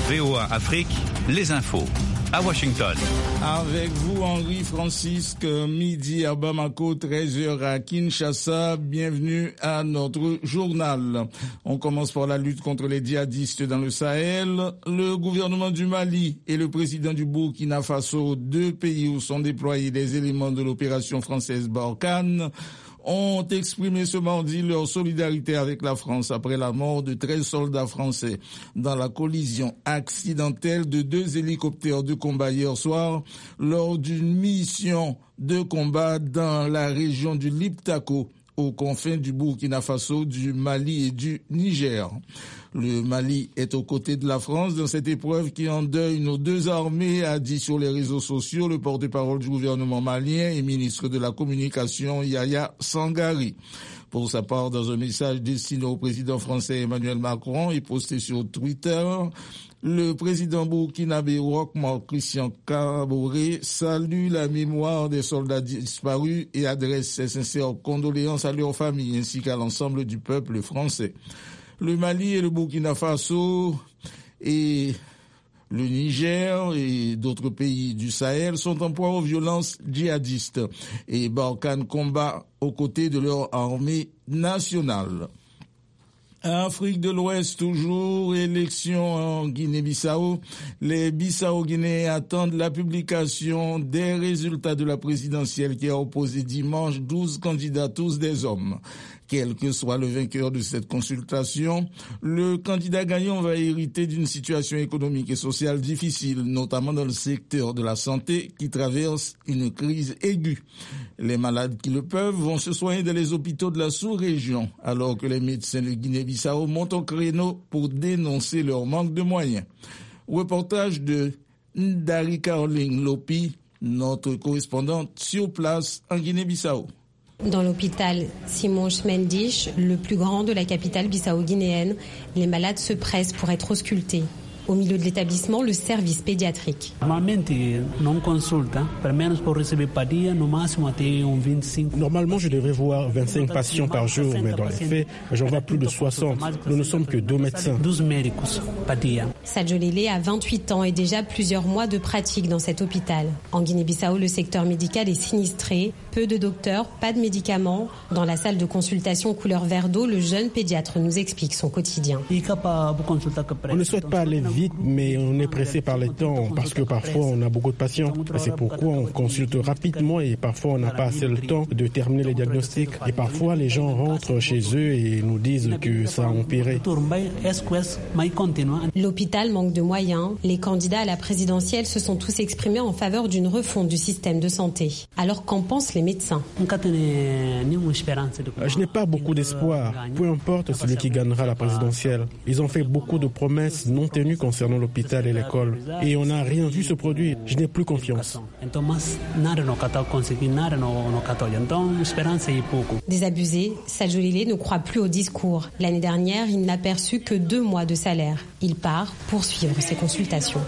VOA Afrique, les infos. À Washington. Avec vous, Henri Francisque, midi à Bamako, 13h à Kinshasa. Bienvenue à notre journal. On commence par la lutte contre les djihadistes dans le Sahel. Le gouvernement du Mali et le président du Burkina Faso, deux pays où sont déployés des éléments de l'opération française Barkhane, ont exprimé ce mardi leur solidarité avec la France après la mort de 13 soldats français dans la collision accidentelle de 2 hélicoptères de combat hier soir lors d'une mission de combat dans la région du Liptako, aux confins du Burkina Faso, du Mali et du Niger. Le Mali est aux côtés de la France dans cette épreuve qui endeuille nos deux armées, a dit sur les réseaux sociaux le porte-parole du gouvernement malien et ministre de la Communication, Yaya Sangari. Pour sa part, dans un message destiné au président français Emmanuel Macron et posté sur Twitter, le président burkinabé Roch-Marc Christian Kaboré salue la mémoire des soldats disparus et adresse ses sincères condoléances à leurs familles ainsi qu'à l'ensemble du peuple français. Le Mali et le Burkina Faso et le Niger et d'autres pays du Sahel sont en proie aux violences djihadistes et Barkhane combat aux côtés de leur armée nationale. Afrique de l'Ouest toujours, élection en Guinée-Bissau. Les Bissau-Guinéens attendent la publication des résultats de la présidentielle qui a opposé dimanche 12 candidats, tous des hommes. Quel que soit le vainqueur de cette consultation, le candidat gagnant va hériter d'une situation économique et sociale difficile, notamment dans le secteur de la santé qui traverse une crise aiguë. Les malades qui le peuvent vont se soigner dans les hôpitaux de la sous-région, alors que les médecins de Guinée-Bissau montent au créneau pour dénoncer leur manque de moyens. Reportage de Ndari Caroline Lopi, notre correspondante sur place en Guinée-Bissau. Dans l'hôpital Simon Schmendisch, le plus grand de la capitale bissau-guinéenne, les malades se pressent pour être auscultés. Au milieu de l'établissement, le service pédiatrique. Normalement, je devrais voir 25 patients par jour, mais dans les faits, j'en vois plus de 60. Nous ne sommes que 2 médecins. Sadio Lélé a 28 ans et déjà plusieurs mois de pratique dans cet hôpital. En Guinée-Bissau, le secteur médical est sinistré. Peu de docteurs, pas de médicaments. Dans la salle de consultation couleur vert d'eau, le jeune pédiatre nous explique son quotidien. On ne souhaite pas aller vite, mais on est pressé par les temps parce que parfois on a beaucoup de patients. C'est pourquoi on consulte rapidement et parfois on n'a pas assez le temps de terminer les diagnostics. Et parfois les gens rentrent chez eux et nous disent que ça a empiré. L'hôpital manque de moyens. Les candidats à la présidentielle se sont tous exprimés en faveur d'une refonte du système de santé. Alors qu'en pensent les médecins? Je n'ai pas beaucoup d'espoir. Peu importe celui qui gagnera la présidentielle. Ils ont fait beaucoup de promesses non tenues concernant l'hôpital et l'école. Et on n'a rien vu se produire. Je n'ai plus confiance. Désabusé, Sadio Lélé ne croit plus au discours. L'année dernière, il n'a perçu que 2 mois de salaire. Il part poursuivre ses consultations.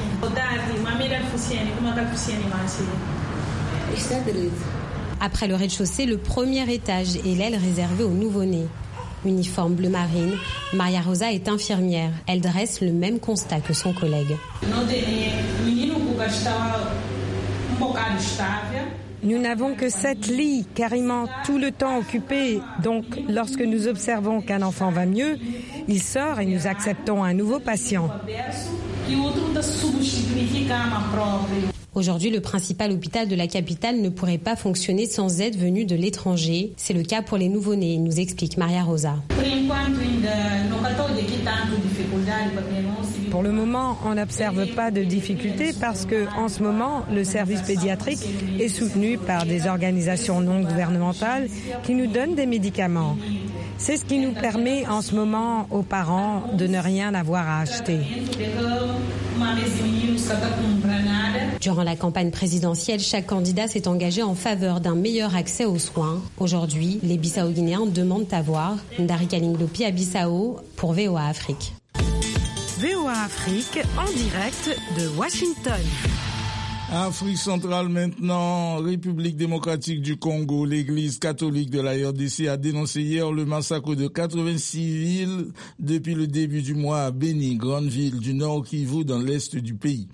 Après le rez-de-chaussée, le premier étage est l'aile réservée aux nouveau-nés. Uniforme bleu marine, Maria Rosa est infirmière. Elle dresse le même constat que son collègue. Nous n'avons que 7 lits, carrément tout le temps occupés. Donc, lorsque nous observons qu'un enfant va mieux, il sort et nous acceptons un nouveau patient. Aujourd'hui, le principal hôpital de la capitale ne pourrait pas fonctionner sans aide venue de l'étranger. C'est le cas pour les nouveau-nés, nous explique Maria Rosa. Pour le moment, on n'observe pas de difficultés parce que, en ce moment, le service pédiatrique est soutenu par des organisations non gouvernementales qui nous donnent des médicaments. C'est ce qui nous permet en ce moment aux parents de ne rien avoir à acheter. Durant la campagne présidentielle, chaque candidat s'est engagé en faveur d'un meilleur accès aux soins. Aujourd'hui, les Bissau-Guinéens demandent à voir. Ndari Kalinglopi à Bissau pour VOA Afrique. VOA Afrique en direct de Washington. Afrique centrale maintenant, République démocratique du Congo. L'église catholique de la RDC a dénoncé hier le massacre de 86 civils depuis le début du mois à Beni, grande ville du Nord Kivu dans l'est du pays.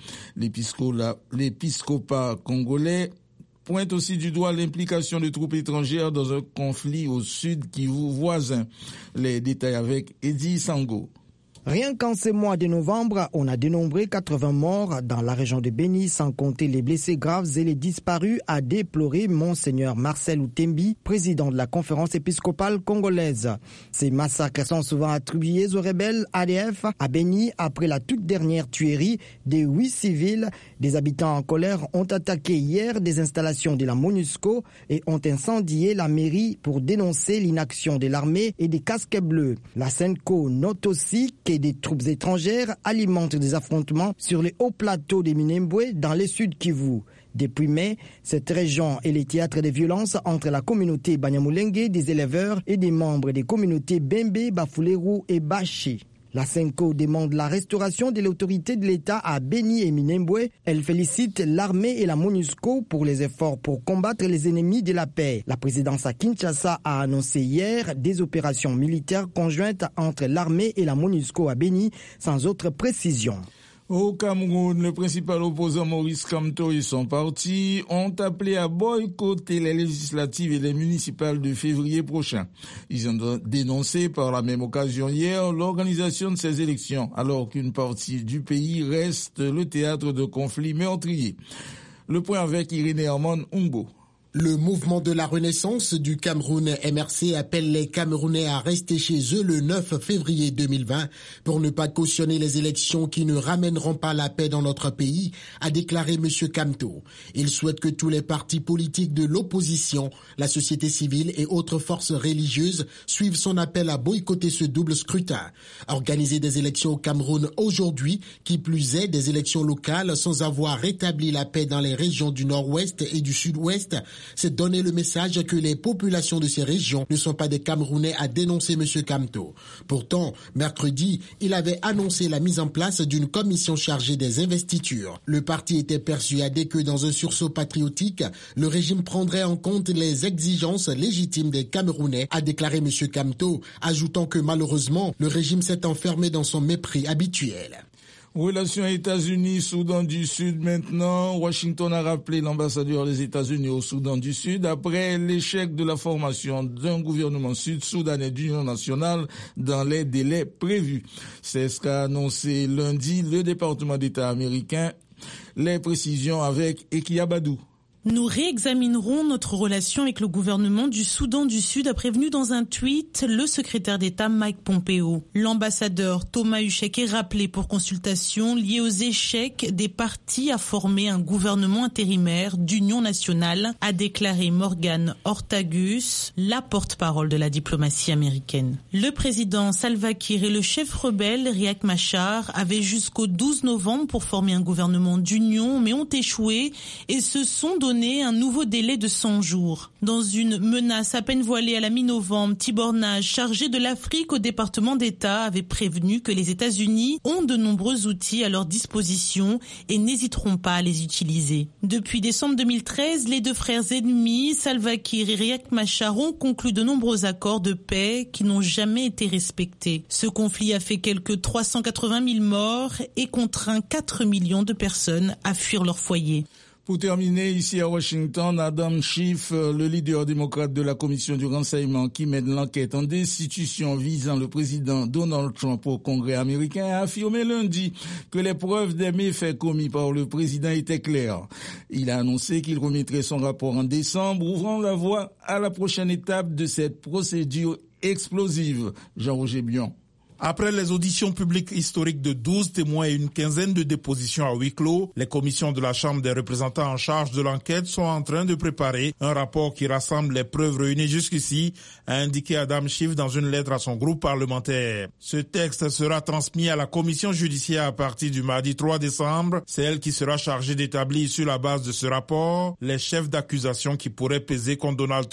L'épiscopat congolais pointe aussi du doigt l'implication de troupes étrangères dans un conflit au sud Kivu voisin. Les détails avec Eddie Sango. Rien qu'en ce mois de novembre, on a dénombré 80 morts dans la région de Beni, sans compter les blessés graves et les disparus, a déploré Monseigneur Marcel Outembi, président de la conférence épiscopale congolaise. Ces massacres sont souvent attribués aux rebelles ADF à Beni après la toute dernière tuerie des 8 civils. Des habitants en colère ont attaqué hier des installations de la MONUSCO et ont incendié la mairie pour dénoncer l'inaction de l'armée et des casques bleus. La SENCO note aussi que des troupes étrangères alimentent des affrontements sur les hauts plateaux de Minembwe dans le sud Kivu. Depuis mai, cette région est le théâtre de violences entre la communauté Banyamulenge des éleveurs et des membres des communautés Bembe, Bafuleru et Bashi. La SENCO demande la restauration de l'autorité de l'État à Beni et Minembwe. Elle félicite l'armée et la MONUSCO pour les efforts pour combattre les ennemis de la paix. La présidence à Kinshasa a annoncé hier des opérations militaires conjointes entre l'armée et la MONUSCO à Beni, sans autre précision. Au Cameroun, le principal opposant Maurice Kamto et son parti ont appelé à boycotter les législatives et les municipales de février prochain. Ils ont dénoncé par la même occasion hier l'organisation de ces élections, alors qu'une partie du pays reste le théâtre de conflits meurtriers. Le point avec Irénée Armand Umbo. Le mouvement de la Renaissance du Cameroun MRC appelle les Camerounais à rester chez eux le 9 février 2020 pour ne pas cautionner les élections qui ne ramèneront pas la paix dans notre pays, a déclaré M. Kamto. Il souhaite que tous les partis politiques de l'opposition, la société civile et autres forces religieuses suivent son appel à boycotter ce double scrutin. Organiser des élections au Cameroun aujourd'hui, qui plus est des élections locales sans avoir rétabli la paix dans les régions du nord-ouest et du sud-ouest, c'est donner le message que les populations de ces régions ne sont pas des Camerounais, a dénoncé M. Kamto. Pourtant, mercredi, il avait annoncé la mise en place d'une commission chargée des investitures. Le parti était persuadé que dans un sursaut patriotique, le régime prendrait en compte les exigences légitimes des Camerounais, a déclaré M. Kamto, ajoutant que malheureusement, le régime s'est enfermé dans son mépris habituel. Relations États-Unis-Soudan du Sud maintenant. Washington a rappelé l'ambassadeur des États-Unis au Soudan du Sud après l'échec de la formation d'un gouvernement sud-soudanais d'union nationale dans les délais prévus. C'est ce qu'a annoncé lundi le département d'État américain. Les précisions avec Eki Abadou. Nous réexaminerons notre relation avec le gouvernement du Soudan du Sud, a prévenu dans un tweet le secrétaire d'État Mike Pompeo. L'ambassadeur Thomas Huchek est rappelé pour consultation liée aux échecs des partis à former un gouvernement intérimaire d'union nationale, a déclaré Morgan Ortagus, la porte-parole de la diplomatie américaine. Le président Salva Kiir et le chef rebelle Riek Machar avaient jusqu'au 12 novembre pour former un gouvernement d'union, mais ont échoué et se sont donné un nouveau délai de 100 jours. Dans une menace à peine voilée à la mi-novembre, Tibor Nagy, chargé de l'Afrique au département d'État, avait prévenu que les États-Unis ont de nombreux outils à leur disposition et n'hésiteront pas à les utiliser. Depuis décembre 2013, les deux frères ennemis, Salva Kiir et Riek Machar, ont conclu de nombreux accords de paix qui n'ont jamais été respectés. Ce conflit a fait quelques 380 000 morts et contraint 4 millions de personnes à fuir leur foyer. Pour terminer, ici à Washington, Adam Schiff, le leader démocrate de la commission du renseignement qui mène l'enquête en destitution visant le président Donald Trump au Congrès américain, a affirmé lundi que les preuves des méfaits commis par le président étaient claires. Il a annoncé qu'il remettrait son rapport en décembre, ouvrant la voie à la prochaine étape de cette procédure explosive. Jean-Roger Bion. Après les auditions publiques historiques de 12 témoins et une quinzaine de dépositions à huis clos, les commissions de la Chambre des représentants en charge de l'enquête sont en train de préparer un rapport qui rassemble les preuves réunies jusqu'ici, a indiqué Adam Schiff dans une lettre à son groupe parlementaire. Ce texte sera transmis à la commission judiciaire à partir du mardi 3 décembre. C'est elle qui sera chargée d'établir sur la base de ce rapport les chefs d'accusation qui pourraient peser contre Donald Trump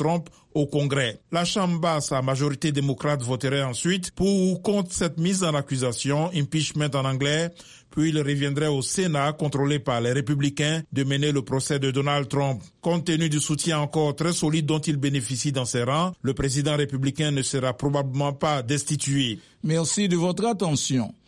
au Congrès. La Chambre basse à majorité démocrate voterait ensuite pour ou contre cette mise en accusation, impeachment en anglais, puis il reviendrait au Sénat, contrôlé par les Républicains, de mener le procès de Donald Trump. Compte tenu du soutien encore très solide dont il bénéficie dans ses rangs, le président républicain ne sera probablement pas destitué. Merci de votre attention.